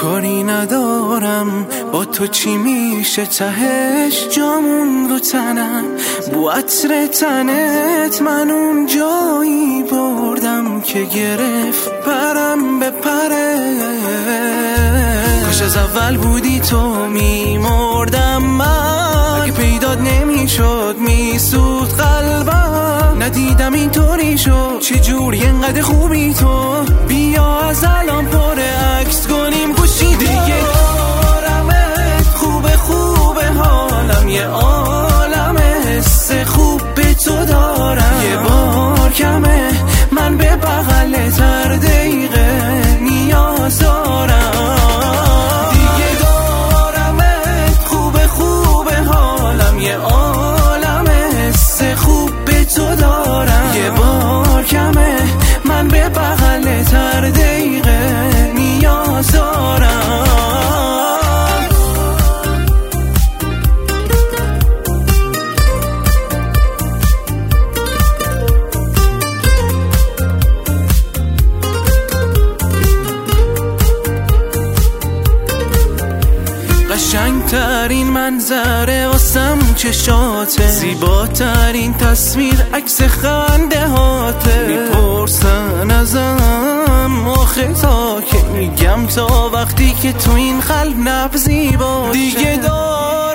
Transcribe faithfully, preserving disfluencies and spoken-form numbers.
کاری ندارم با تو چی میشه تهش، جامون رو تنم بو عطر تنت، من اون جایی بردم که گرفت پرم به پره. کاش از اول بودی تو میمردم من، اگه پیدات نمیشد میسود قلبم. ندیدم اینطوری شد چجوری انقدر خوبی تو، بیا از الان پر عکس کنیم گوشی دیگه. دارمت خوبه خوبه حالم یه عالمه، حس خوب به تو دارم یه بار کمه، من به بغلت هر دقیقه نیاز دارم دیگه. دارمت خوبه خوبه حالم یه عالمه، حس خوب به تو دارم یه بار کمه، من به بغلت هر دقیقه نیاز دارم. قشنگترین منظره واسم چشاته، زیباترین تصویر عکس خنده هاته. میپرسن ازم آخه تا که میگم تا وقتی که تو این قلب نبضی باشه. دیگه دار